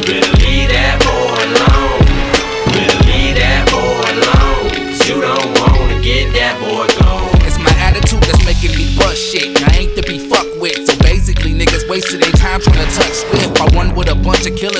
Better leave that boy alone. Better leave that boy alone. 'Cause you don't wanna get that boy gone. It's my attitude that's making me bust shit. I ain't to be fucked with. So basically niggas wasted their time trying to touch spit. I won with a bunch of killers.